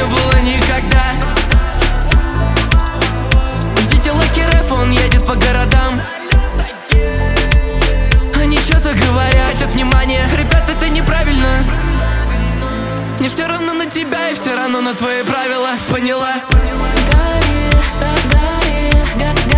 не было никогда. Ждите Lucky Ref, он едет по городам. Они что-то говорят, хотят внимания. Ребят, это неправильно. Мне все равно на тебя и все равно на твои правила. Поняла? Гори, гори,